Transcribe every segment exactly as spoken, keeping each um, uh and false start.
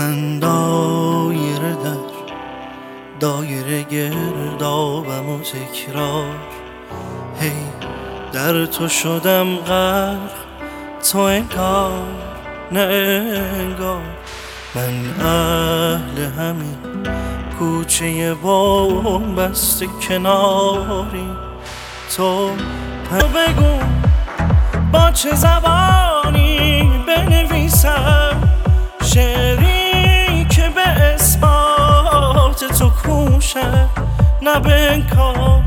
من دایره در دایره گردابم و تکرار، هی در تو شدم غرق، تو انگار نه انگار. من اهل همین کوچه بومبست کناری، تو بگو با چه زبانی بنویسم شعری که به اثبات تو کوشد نه بنکار.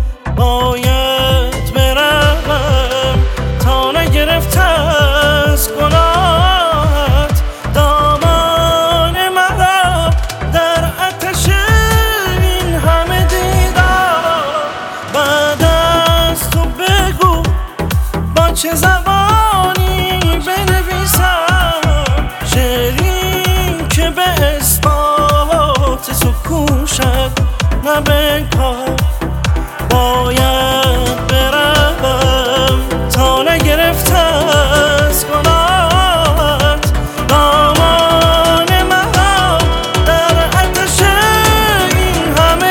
باید بروم تا نگرفته از گناهت دامان مرا در آتش این همه دیدار. بعد از تو بگو با چه زبانی بنویسم شعری که به اثبات تو کوشد نه بنکار. باید بروم تا نگرفته از گناهت دامان مرا در آتش این همه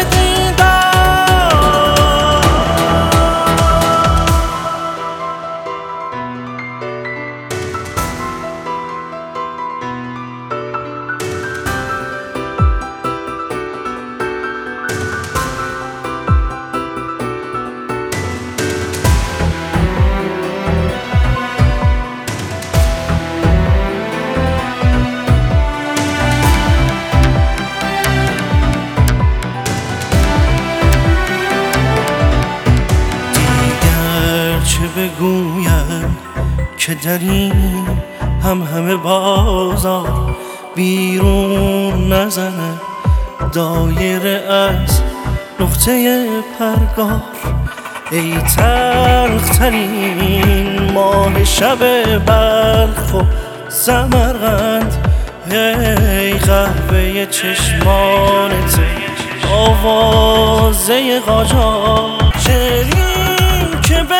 بگویم که در این هم همه بازار بیرون نزنه دایره از نقطه پرگار. ای تلخترین ماه شب بلخ و سمرقند، ای قهوه چشمانت آوازه قاجار. شعری که به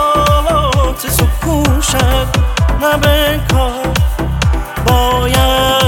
اثبات تو کوشد نه بنکار. باید